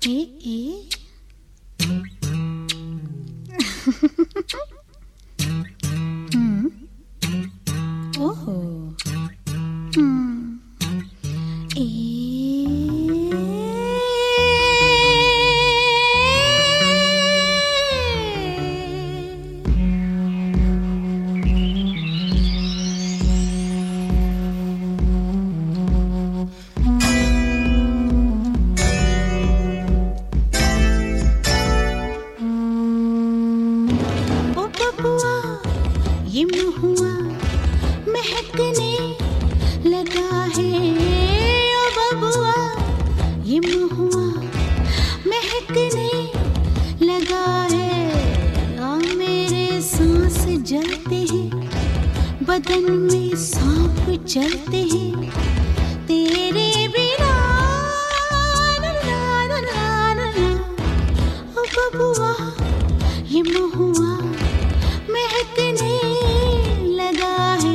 ये महुआ महकने लगा है, ओ बबुआ ये महुआ महकने लगा है। आ मेरे सांस जलते हैं, बदन में सांप चलते हैं, तेरे बिना ना ना ना ना ना। ओ बबुआ ये महुआ महकने लगा है।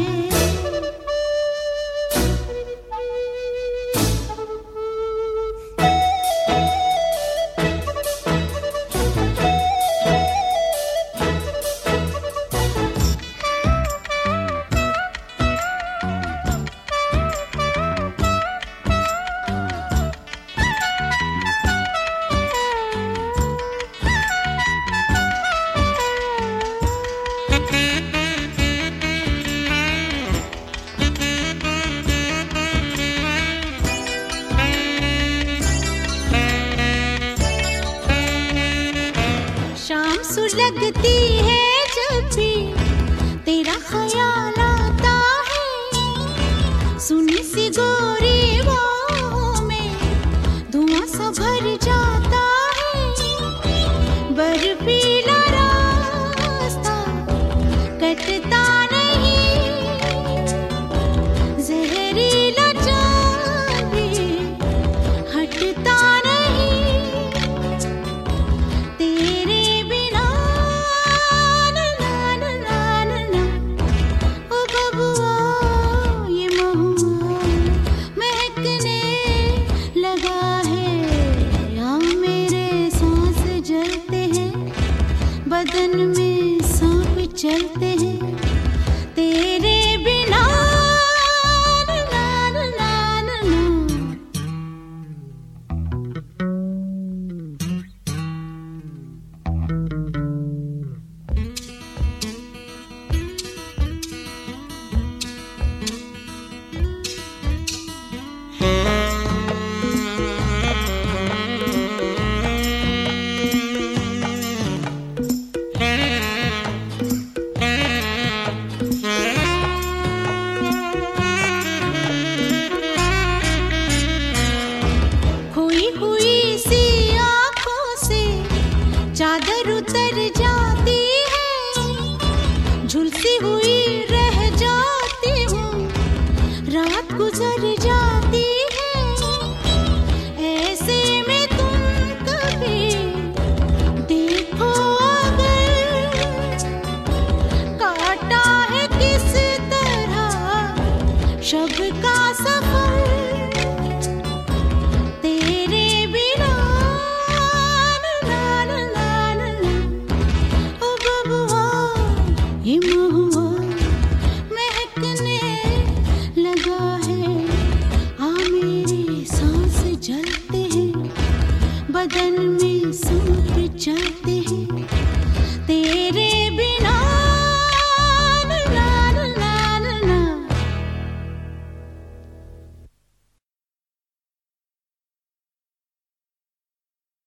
शाम सुलगती है जब भी तेरा ख्याल आता है, सुनी सी गोरी बाहों में धुआं सा भर जाता है। बर्फीला रास्ता कटता नहीं, जहरीला जाम भी हटता नहीं, तेरे बिना ना ना ना ना ना ना। ओ बबुआ ये महुआ महकने लगा है। आ मेरे सांस जलते हैं, बदन में सांप चलते हैं, तेरे बिना ना ना ना ना ना ना। खोई हुई सी आँखों से चादर उतर जाती है, झुलसी हुई रह जाती हूँ, रात गुजर जाती है। ऐसे में तुम कभी देखो अगर, काटा है किस तरह शब का सफर, तेरे बिना ना ना ना ना ना ना। ओ बबुआ ये महुआ महकने लगा है। आ मेरे सांस जलते हैं, बदन